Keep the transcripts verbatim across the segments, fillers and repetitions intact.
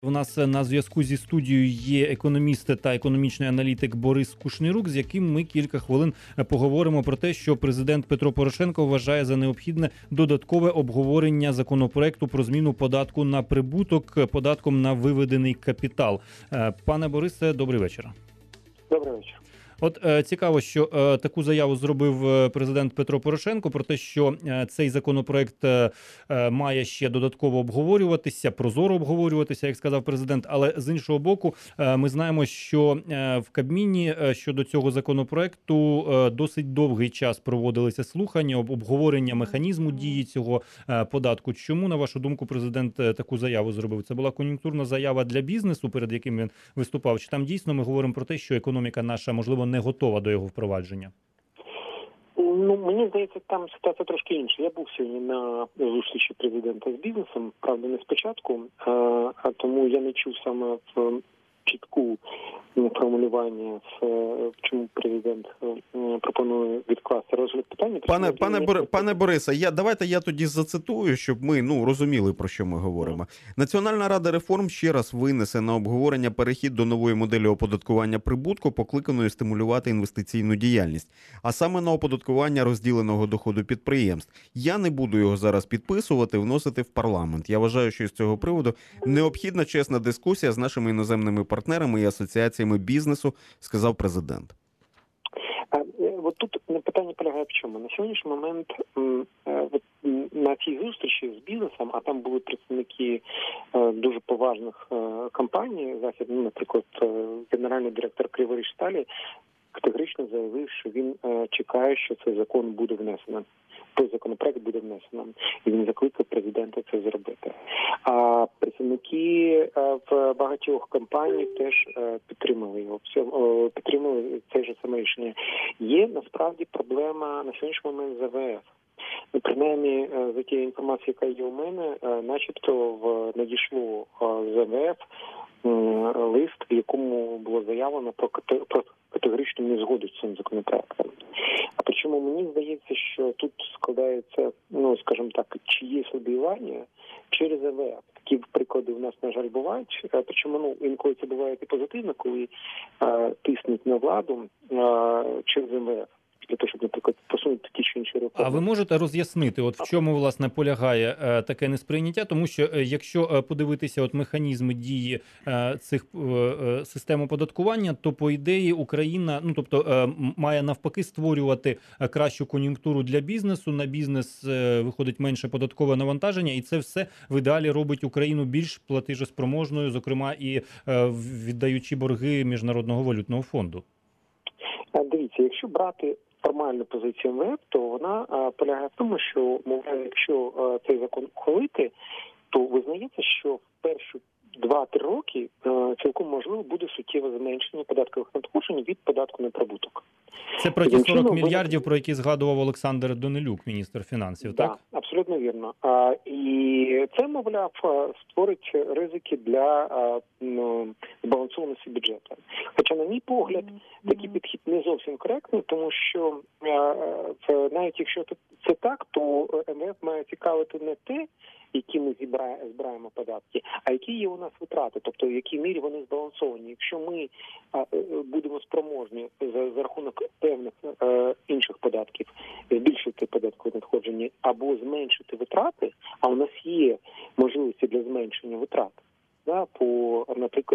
У нас на зв'язку зі студією є економіст та економічний аналітик Борис Кушнірук, з яким ми кілька хвилин поговоримо про те, що президент Петро Порошенко вважає за необхідне додаткове обговорення законопроекту про зміну податку на прибуток податком на виведений капітал. Пане Борисе, добрий вечір. Добрий вечір. От е, цікаво, що е, таку заяву зробив президент Петро Порошенко про те, що е, цей законопроект е, має ще додатково обговорюватися, прозоро обговорюватися, як сказав президент. Але з іншого боку, е, ми знаємо, що е, в Кабміні е, щодо цього законопроекту е, досить довгий час проводилися слухання, обговорення механізму дії цього е, податку. Чому, на вашу думку, президент е, таку заяву зробив? Це була кон'юнктурна заява для бізнесу, перед яким він виступав? Чи там дійсно ми говоримо про те, що економіка наша, можливо, не готова до його впровадження? Ну, мені здається, там ситуація трошки інша. Я був сьогодні на зустрічі президента з бізнесом, правда, не спочатку, а, а тому я не чув саме в чітку формулювання, в чому президент пропонує відкласти розгляд питання. Пане, пане, Бор... пане Борисе, я, давайте я тоді зацитую, щоб ми ну, розуміли, про що ми говоримо. Національна рада реформ ще раз винесе на обговорення перехід до нової моделі оподаткування прибутку, покликаної стимулювати інвестиційну діяльність, а саме на оподаткування розділеного доходу підприємств. Я не буду його зараз підписувати, вносити в парламент. Я вважаю, що з цього приводу необхідна чесна дискусія з нашими іноземними партнерами і асоціаціями бізнесу, сказав президент. От тут питання полягає в чому. На сьогоднішній момент на цій зустрічі з бізнесом, а там були представники дуже поважних компаній, західних, наприклад, генеральний директор Криворіжсталі, категорично заявив, що він чекає, що цей закон буде внесено. Той законопроект буде внесено. І він закликав президента це зробити. А представники в багатьох компаній теж підтримали його. Підтримали це ж саме рішення. Є насправді проблема на сьогоднішній момент з АВФ. Ну, принаймні, за тією інформацією, яка є у мене, начебто в надійшло з АВФ лист, в якому було заявлено про категоричну незгоду з цим законопроектом. А причому мені здається, що тут складається, ну, скажімо так, чиєсь лобіювання через АВФ. Такі приклади в нас, на жаль, бувають. Причому, ну, інколи це буває і позитивно, коли а, тиснуть на владу а, через МВФ. Для того, щоб, наприклад, посунути ті чи інші реформи. А ви можете роз'яснити, от в чому, власне, полягає е, таке несприйняття? Тому що, е, якщо е, подивитися от механізми дії е, цих е, систем оподаткування, то, по ідеї, Україна, ну, тобто, е, має навпаки створювати кращу кон'юнктуру для бізнесу, на бізнес е, виходить менше податкове навантаження, і це все в ідеалі робить Україну більш платежеспроможною, зокрема, і е, віддаючи борги Міжнародного валютного фонду. Дивіться, якщо брати формальну позицію МВФ, то вона а, полягає в тому, що, мовляв, якщо а, цей закон ухвалити, то визнається, що в перші два-три роки а, цілком можливо буде суттєве зменшення податкових надходжень від податку на прибуток. Це про ті сорок мільярдів, про які згадував Олександр Данилюк, міністр фінансів, так? Так, абсолютно вірно. А, і це, мовляв, створить ризики для а, ну, збалансованості бюджету. Хоча, на мій погляд, такий підхід не зовсім коректний, тому що а, це, навіть якщо це так, то МВФ має цікавити не те, які ми збираємо податки, а які є у нас витрати, тобто в якій мірі вони збалансовані. Якщо ми а, будемо спроможні за, за рахунок певних а, інших податків збільшити податкові надходження або зменшити витрати, а у нас є можливості для зменшення витрат, да, по, наприклад,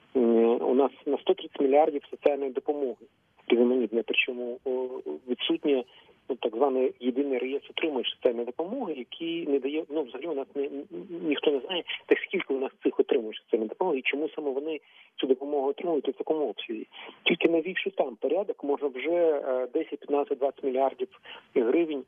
у нас на сто тридцять мільярдів соціальної допомоги різноманітне, причому відсутнє ну, так званий єдиний реєстр отримуєш соціальної допомоги, який не дає, ну, взагалі у нас не, ніхто не знає, так скільки у нас цих отримуєш соціальної допомоги і чому саме вони цю допомогу отримують у такому обсязі. Тільки навівши там порядок, можна вже десять, п'ятнадцять, двадцять мільярдів гривень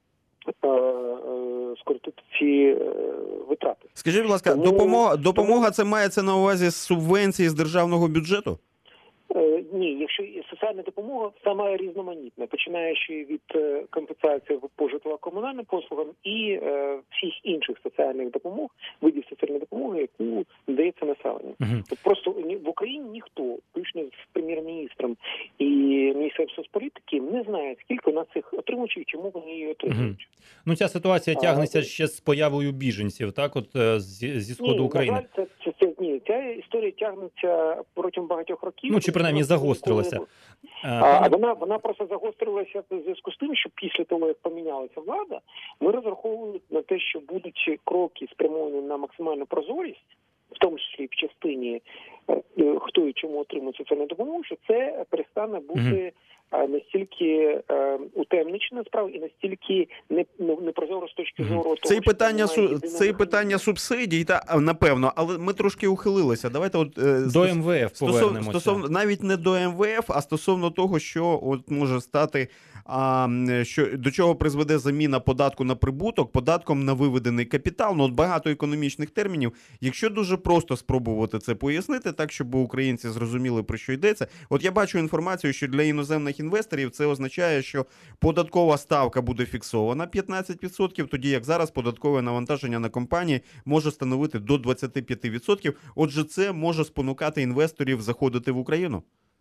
скоротити ці витрати. Скажіть, будь ласка, тому, допомога, допомога це мається на увазі з субвенції з державного бюджету? Ні, якщо соціальна допомога сама різноманітна, починаючи від компенсації по житлово-комунальним послугам і е, всіх інших соціальних допомог, видів соціальної допомоги, яку надається населенню. Uh-huh. Просто в Україні ніхто, включно з прем'єр-міністром і міністром соцполітики, не знає, скільки у нас цих отримувачів і чому вони її отримують. Uh-huh. Ну, ця ситуація тягнеться а, ще з появою біженців, так, от зі, зі Сходу ні, України. На жаль, це, це, це, ні, ця історія тягнеться протягом багатьох років. Ну, чи принаймні загострилася. А, а вона, вона просто загострилася в зв'язку з тим, що після того, як помінялася влада, ми розраховували на те, що будуть кроки спрямовані на максимальну прозорість, в тому числі в частині хто і чому отримує соціальну допомогу, що це перестане бути mm-hmm. настільки е, утемничена справа і настільки не, не, непрозоро з точки зору того, це що питання су, це єдиного... питання субсидій, та напевно, але ми трошки ухилилися. Давайте от е, до стос... ем ве еф повернемося. Стосовно навіть не до ем ве еф, а стосовно того, що от може стати, а, що до чого призведе заміна податку на прибуток податком на виведений капітал. Ну от багато економічних термінів. Якщо дуже просто спробувати це пояснити, так щоб українці зрозуміли, про що йдеться. От я бачу інформацію, що для іноземних інвесторів це означає, що податкова ставка буде фіксована п'ятнадцять відсотків, тоді як зараз податкове навантаження на компанії може становити до двадцять п'ять відсотків. Отже, це може спонукати інвесторів заходити в Україну?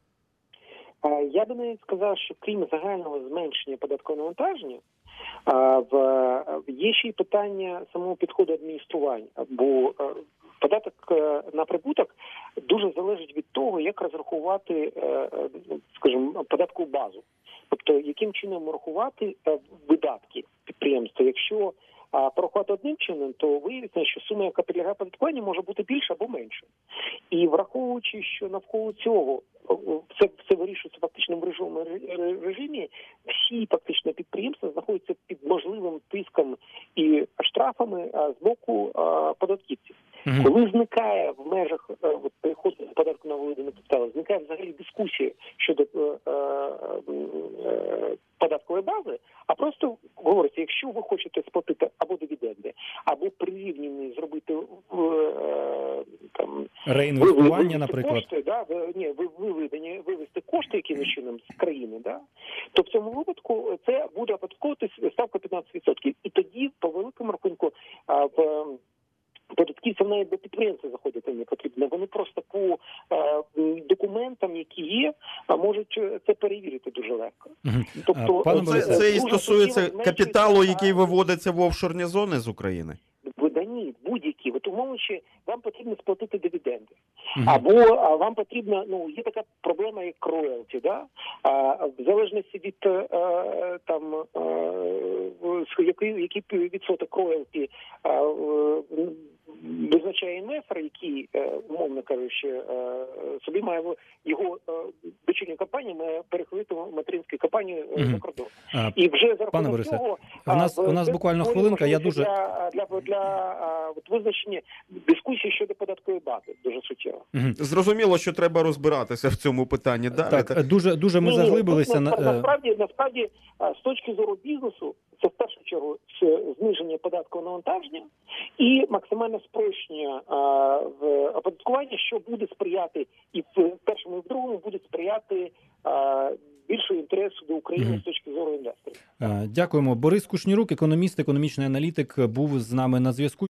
Я би навіть сказав, що крім загального зменшення податкового навантаження, є ще й питання самого підходу адміністрування, бо податок на прибуток дуже залежить від того, як розрахувати, скажімо, податкову базу. Тобто, яким чином рахувати видатки підприємства. Якщо порахувати одним чином, то виявиться, що сума, яка підлягає податкуванню, може бути більша або менша. І враховуючи, що навколо цього все, все вирішується фактично в режимі, режимі, всі фактично підприємства знаходяться під можливим тиском і штрафами з боку податківців. Mm-hmm. Коли зникає в межах переходу податку на виведений капітал, зникає взагалі дискусія щодо е, е, е, податкової бази, а просто говориться, якщо ви хочете сплатити або дивіденди, або прирівняні зробити е, там реінвестування, ви, наприклад, кошти, да, ви, ні, ви виведені вивести кошти якимось чином з країни, да, то в цьому випадку це буде оподатковуватись ставка п'ятнадцять відсотків. І тоді по великому рахунку в податківцям навіть до підприємців заходити не потрібно. Вони просто по е, документам, які є, можуть це перевірити дуже легко. Угу. Тобто, Пане це, це, це і стосується капіталу, який виводиться в офшорні зони з України? Да ні, будь-які. От умовно, вам потрібно сплатити дивіденди. Угу. Або а, вам потрібно, ну, є така проблема, як роялті, да? А, в залежності від а, там, а, який, який відсоток роялті а, визначає інвестор, який, умовно кажучи, собі має його дочірня компанія має перехилити материнську компанію mm-hmm. за кордон. А, і вже за пане Борисе, цього у нас, у нас буквально хвилинка, я дуже... Для, для, для а, от визначення дискусії щодо податкової бази дуже суттєво. Mm-hmm. Зрозуміло, що треба розбиратися в цьому питанні. Да? Так, Це... дуже, дуже ми ні, заглибилися. Ні, на... Насправді, насправді, з точки зору бізнесу, це в першу чергу зниження податкового навантаження і максимальне спрощення а, в оподаткуванні, що буде сприяти і в першому, і в другому буде сприяти а, більшого інтересу до України mm-hmm. з точки зору інвесторів. Дякуємо. Борис Кушнірук, економіст, економічний аналітик, був з нами на зв'язку.